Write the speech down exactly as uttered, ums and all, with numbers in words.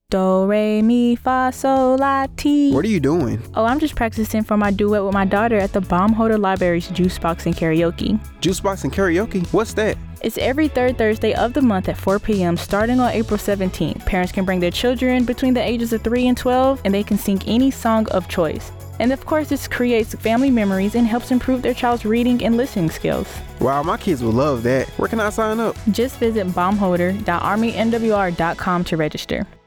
Do, re, mi, fa, sol, la, ti. What are you doing? Oh, I'm just practicing for my duet with my daughter at the Baumholder Library's Juicebox and Karaoke. Juicebox and Karaoke? What's that? It's every third Thursday of the month at four p.m. starting on April seventeenth. Parents can bring their children between the ages of three and twelve, and they can sing any song of choice. And of course, this creates family memories and helps improve their child's reading and listening skills. Wow, my kids will love that. Where can I sign up? Just visit baumholder dot army n w r dot com to register.